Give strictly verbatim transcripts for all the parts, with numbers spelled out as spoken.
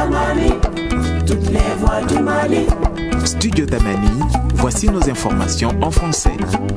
Tamani, toutes les voix du Mali. Studio Tamani, voici nos informations en français.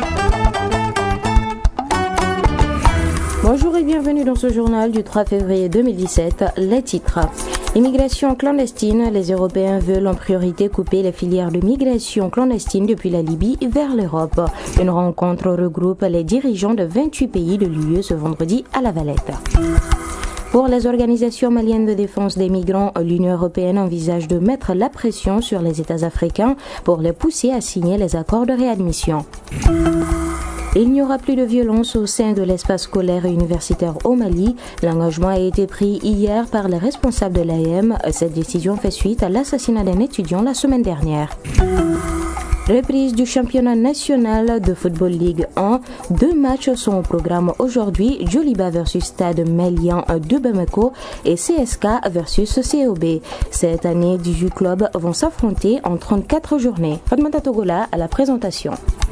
Bonjour et bienvenue dans ce journal du trois février deux mille dix-sept. Les titres. Immigration clandestine, les Européens veulent en priorité couper les filières de migration clandestine depuis la Libye vers l'Europe. Une rencontre regroupe les dirigeants de vingt-huit pays de l'U E ce vendredi à La Valette. Pour les organisations maliennes de défense des migrants, l'Union européenne envisage de mettre la pression sur les États africains pour les pousser à signer les accords de réadmission. Il n'y aura plus de violence au sein de l'espace scolaire et universitaire au Mali. L'engagement a été pris hier par les responsables de l'A E M. Cette décision fait suite à l'assassinat d'un étudiant la semaine dernière. Reprise du championnat national de Football Ligue un. Deux matchs sont au programme aujourd'hui. Djoliba versus Stade Malien de Bamako et C S K versus C O B. Cette année, dix-huit clubs vont s'affronter en trente-quatre journées. Fatmata Togola à la présentation.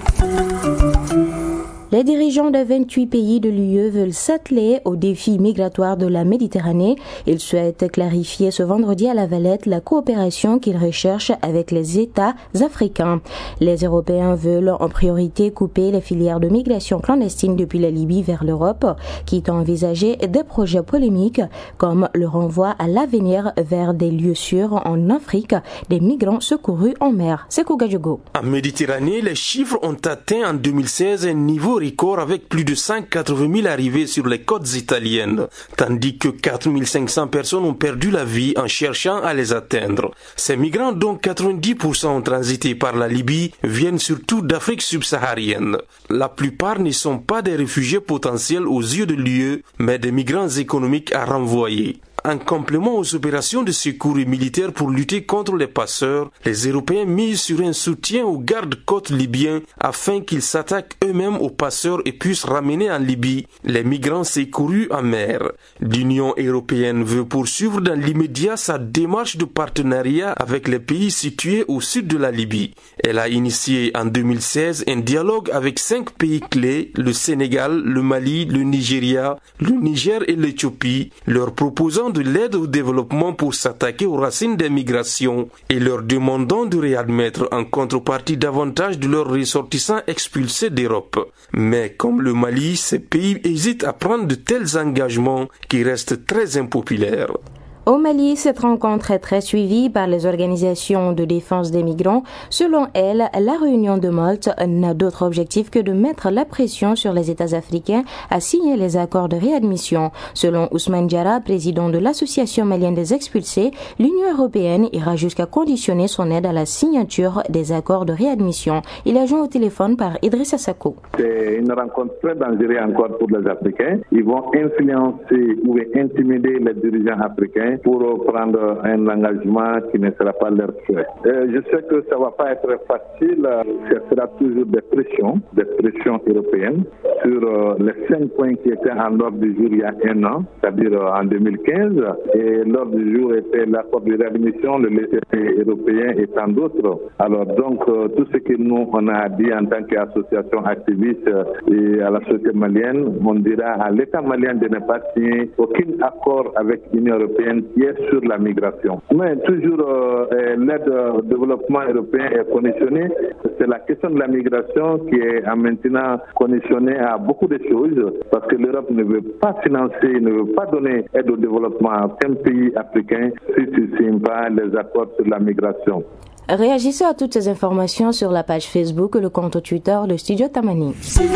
Les dirigeants de vingt-huit pays de l'U E veulent s'atteler aux défis migratoires de la Méditerranée. Ils souhaitent clarifier ce vendredi à La Valette la coopération qu'ils recherchent avec les États africains. Les Européens veulent en priorité couper les filières de migration clandestine depuis la Libye vers l'Europe, quitte à envisager des projets polémiques comme le renvoi à l'avenir vers des lieux sûrs en Afrique des migrants secourus en mer. Sekou Gadjogo. En Méditerranée, les chiffres ont atteint en deux mille seize un niveau record avec plus de cent quatre-vingt mille arrivées sur les côtes italiennes, tandis que quatre mille cinq cents personnes ont perdu la vie en cherchant à les atteindre. Ces migrants, dont quatre-vingt-dix pour cent ont transité par la Libye, viennent surtout d'Afrique subsaharienne. La plupart ne sont pas des réfugiés potentiels aux yeux de l'U E, mais des migrants économiques à renvoyer. En complément aux opérations de secours et militaires pour lutter contre les passeurs, les Européens misent sur un soutien aux gardes-côtes libyens afin qu'ils s'attaquent eux-mêmes aux passeurs et puissent ramener en Libye les migrants secourus en mer. L'Union européenne veut poursuivre dans l'immédiat sa démarche de partenariat avec les pays situés au sud de la Libye. Elle a initié en deux mille seize un dialogue avec cinq pays clés, le Sénégal, le Mali, le Nigeria, le Niger et l'Éthiopie, leur proposant de l'aide au développement pour s'attaquer aux racines des migrations et leur demandant de réadmettre en contrepartie davantage de leurs ressortissants expulsés d'Europe. Mais comme le Mali, ces pays hésitent à prendre de tels engagements qui restent très impopulaires. Au Mali, cette rencontre est très suivie par les organisations de défense des migrants. Selon elles, la réunion de Malte n'a d'autre objectif que de mettre la pression sur les États africains à signer les accords de réadmission. Selon Ousmane Diarra, président de l'Association malienne des expulsés, l'Union européenne ira jusqu'à conditionner son aide à la signature des accords de réadmission. Il est joint au téléphone par Idrissa Sako. C'est une rencontre très dangereuse encore pour les Africains. Ils vont influencer ou intimider les dirigeants africains pour prendre un engagement qui ne sera pas leur souhait. Euh, je sais que ça ne va pas être facile, ce sera toujours des pressions, des pressions européennes sur euh, les cinq points qui étaient en ordre du jour il y a un an, c'est-à-dire euh, en deux mille quinze, et l'ordre du jour était l'accord de réadmission, le laissez-passer européen et tant d'autres. Alors donc, euh, tout ce que nous, on a dit en tant qu'association activiste et à la société malienne, on dira à l'État malien de ne pas signer aucun accord avec l'Union européenne qui est sur la migration. Mais toujours euh, l'aide au développement européen est conditionnée. C'est la question de la migration qui est maintenant conditionnée à beaucoup de choses parce que l'Europe ne veut pas financer, ne veut pas donner aide au développement à un pays africain si tu ne signes pas les accords sur la migration. Réagissez à toutes ces informations sur la page Facebook et le compte Twitter de Studio Tamani.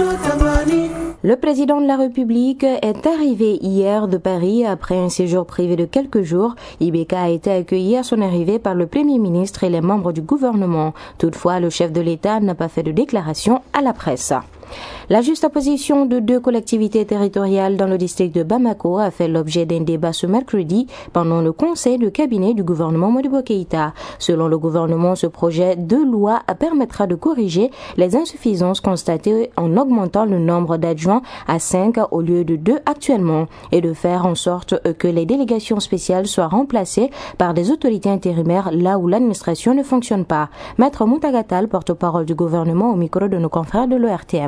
Le président de la République est arrivé hier de Paris après un séjour privé de quelques jours. Ibeka a été accueilli à son arrivée par le Premier ministre et les membres du gouvernement. Toutefois, le chef de l'État n'a pas fait de déclaration à la presse. La juxtaposition de deux collectivités territoriales dans le district de Bamako a fait l'objet d'un débat ce mercredi pendant le conseil de cabinet du gouvernement Modibo Keïta. Selon le gouvernement, ce projet de loi permettra de corriger les insuffisances constatées en augmentant le nombre d'adjoints à cinq au lieu de deux actuellement et de faire en sorte que les délégations spéciales soient remplacées par des autorités intérimaires là où l'administration ne fonctionne pas. Maître Moutagatal, porte-parole du gouvernement au micro de nos confrères de l'O R T M.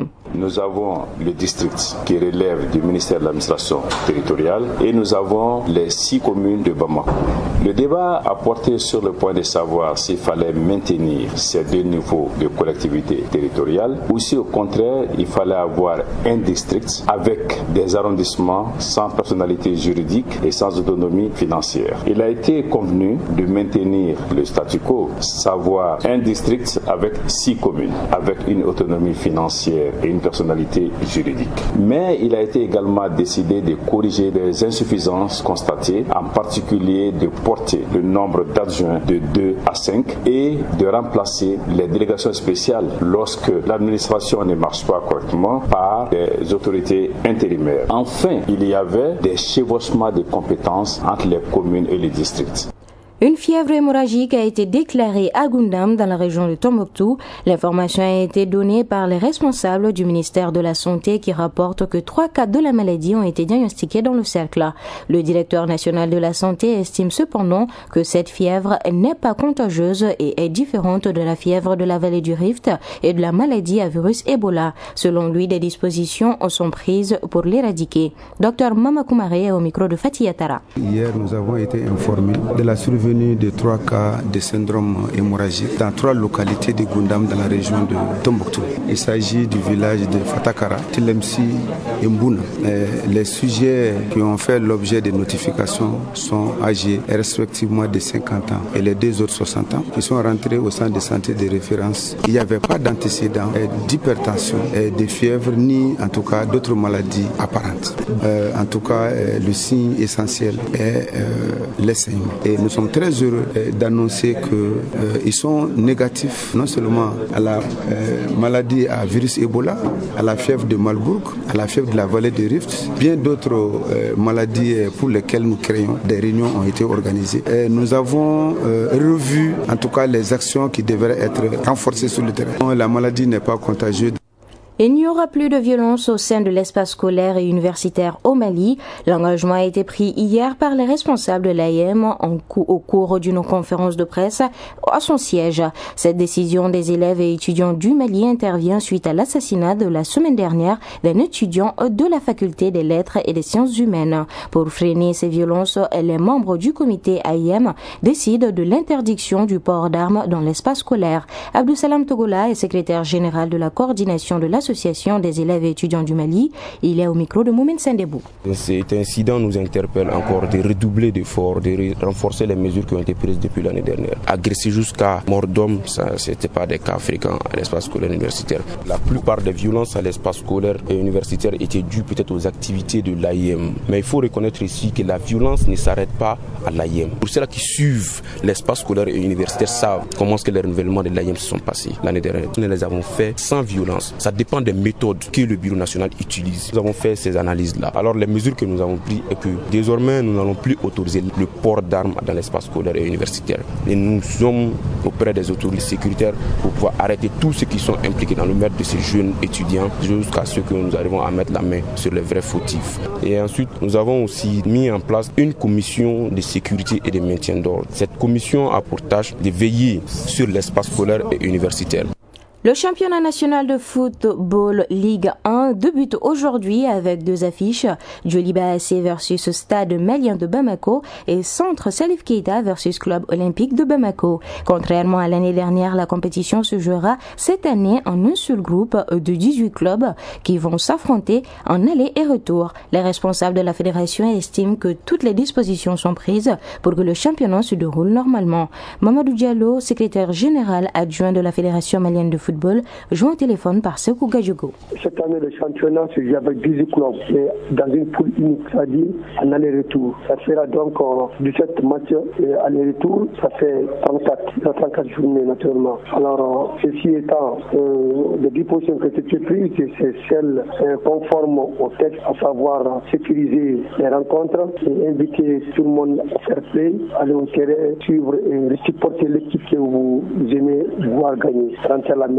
Nous avons le district qui relève du ministère de l'administration territoriale et nous avons les six communes de Bamako. Le débat a porté sur le point de savoir s'il fallait maintenir ces deux niveaux de collectivité territoriale ou si au contraire il fallait avoir un district avec des arrondissements sans personnalité juridique et sans autonomie financière. Il a été convenu de maintenir le statu quo, savoir un district avec six communes, avec une autonomie financière et une personnalité juridique. Mais il a été également décidé de corriger les insuffisances constatées, en particulier de porter le nombre d'adjoints de deux à cinq et de remplacer les délégations spéciales lorsque l'administration ne marche pas correctement par des autorités intérimaires. Enfin, il y avait des chevauchements de compétences entre les communes et les districts. Une fièvre hémorragique a été déclarée à Goundam dans la région de Tombouctou. L'information a été donnée par les responsables du ministère de la Santé qui rapportent que trois cas de la maladie ont été diagnostiqués dans le cercle. Le directeur national de la Santé estime cependant que cette fièvre n'est pas contagieuse et est différente de la fièvre de la vallée du Rift et de la maladie à virus Ebola. Selon lui, des dispositions sont prises pour l'éradiquer. Docteur Mamakoumare est au micro de Fatih Yatara. Hier, nous avons été informés de la survenue de trois cas de syndrome hémorragique dans trois localités de Goundam dans la région de Tombouctou. Il s'agit du village de Fatakara, Tilemsi et Mbouna. Les sujets qui ont fait l'objet de notifications sont âgés respectivement de cinquante ans et les deux autres soixante ans qui sont rentrés au centre de santé de référence. Il n'y avait pas d'antécédents d'hypertension, de fièvre ni en tout cas d'autres maladies apparentes. En tout cas, le signe essentiel est les saignements. Et nous sommes très heureux d'annoncer qu'ils euh, sont négatifs non seulement à la euh, maladie à virus Ebola, à la fièvre de Marburg, à la fièvre de la vallée de Rift. Bien d'autres euh, maladies pour lesquelles nous créons des réunions ont été organisées. Et nous avons euh, revu en tout cas les actions qui devraient être renforcées sur le terrain. La maladie n'est pas contagieuse. Il n'y aura plus de violence au sein de l'espace scolaire et universitaire au Mali. L'engagement a été pris hier par les responsables de l'A I M au cours d'une conférence de presse à son siège. Cette décision des élèves et étudiants du Mali intervient suite à l'assassinat de la semaine dernière d'un étudiant de la faculté des lettres et des sciences humaines. Pour freiner ces violences, les membres du comité A I M décident de l'interdiction du port d'armes dans l'espace scolaire. Abdou Salam Togola est secrétaire général de la coordination de l'association des élèves et étudiants du Mali. Il est au micro de Moumen Sendebou. Cet incident nous interpelle encore de redoubler d'efforts, de renforcer les mesures qui ont été prises depuis l'année dernière. Agresser jusqu'à mort d'homme, ça c'était pas des cas fréquents à l'espace scolaire universitaire. La plupart des violences à l'espace scolaire et universitaire étaient dues peut-être aux activités de l'A I M. Mais il faut reconnaître ici que la violence ne s'arrête pas à l'A I M. Pour ceux qui suivent l'espace scolaire et universitaire savent comment est-ce que les renouvellements de l'A I M se sont passés l'année dernière. Nous les avons fait sans violence. Ça dépend des méthodes que le bureau national utilise. Nous avons fait ces analyses-là. Alors les mesures que nous avons prises est que désormais nous n'allons plus autoriser le port d'armes dans l'espace scolaire et universitaire. Et nous sommes auprès des autorités sécuritaires pour pouvoir arrêter tous ceux qui sont impliqués dans le meurtre de ces jeunes étudiants jusqu'à ce que nous arrivons à mettre la main sur les vrais fautifs. Et ensuite, nous avons aussi mis en place une commission de sécurité et de maintien d'ordre. Cette commission a pour tâche de veiller sur l'espace scolaire et universitaire. Le championnat national de football Ligue un débute aujourd'hui avec deux affiches, Djoliba A C versus Stade Malien de Bamako et Centre Salif Keita versus Club Olympique de Bamako. Contrairement à l'année dernière, la compétition se jouera cette année en un seul groupe de dix-huit clubs qui vont s'affronter en aller et retour. Les responsables de la fédération estiment que toutes les dispositions sont prises pour que le championnat se déroule normalement. Mamadou Diallo, secrétaire général adjoint de la fédération malienne de football, football, joint au téléphone par Sekou Gadjogo. Cette année, le championnat se joue avec dix-huit clubs, mais dans une poule unique, c'est-à-dire en aller-retour. Ça fera donc euh, dix-sept matchs et aller-retour, ça fait trente-quatre, trente-quatre journées naturellement. Alors, euh, ceci étant, euh, les dispositions qui ont été prises, c'est celles euh, conformes au texte, à savoir euh, sécuriser les rencontres et inviter tout le monde à faire play, aller au terrain, suivre et supporter l'équipe que vous aimez voir gagner, rentrer à la maison.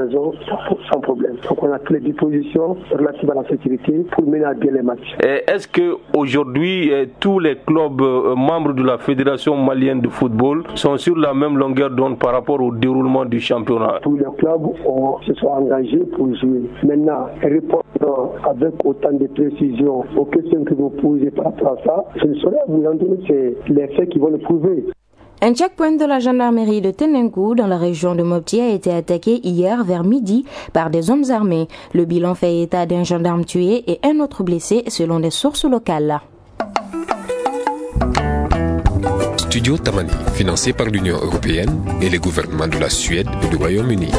maison sans problème. Donc on a toutes les dispositions relatives à la sécurité pour mener à bien les matchs. Est-ce que aujourd'hui tous les clubs membres de la Fédération malienne de football sont sur la même longueur d'onde par rapport au déroulement du championnat? Tous les clubs ont, se sont engagés pour jouer. Maintenant, répondre avec autant de précision aux questions que vous posez par rapport à ça, je ne saurais vous en donner, c'est les faits qui vont le prouver. Un checkpoint de la gendarmerie de Tenenkou dans la région de Mopti a été attaqué hier vers midi par des hommes armés. Le bilan fait état d'un gendarme tué et un autre blessé selon des sources locales. Studio Tamani, financé par l'Union européenne et les gouvernements de la Suède et du Royaume-Uni.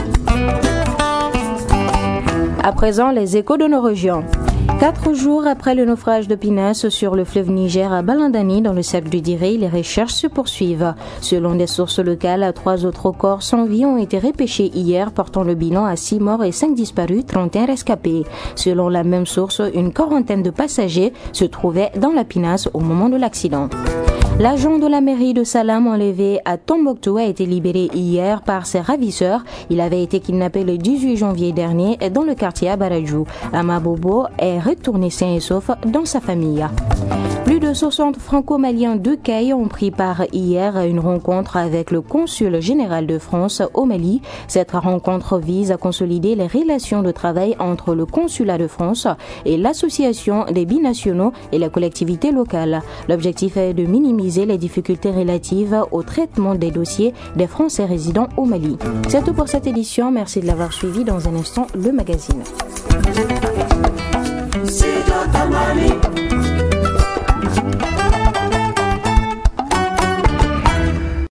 À présent, les échos de nos régions. Quatre jours après le naufrage de Pinasse sur le fleuve Niger à Balandani dans le cercle du Diré, les recherches se poursuivent. Selon des sources locales, trois autres corps sans vie ont été repêchés hier, portant le bilan à six morts et cinq disparus, trente et un rescapés. Selon la même source, une quarantaine de passagers se trouvaient dans la Pinasse au moment de l'accident. L'agent de la mairie de Salam enlevé à Tombouctou a été libéré hier par ses ravisseurs. Il avait été kidnappé le dix-huit janvier dernier dans le quartier Abaradjou. Amabobo est retourné sain et sauf dans sa famille. Plus de soixante franco-maliens de Caille ont pris part hier à une rencontre avec le consul général de France au Mali. Cette rencontre vise à consolider les relations de travail entre le consulat de France et l'association des binationaux et la collectivité locale. L'objectif est de minimiser les difficultés relatives au traitement des dossiers des Français résidant au Mali. C'est tout pour cette édition. Merci de l'avoir suivi. Dans un instant, le magazine. Studio Tamani.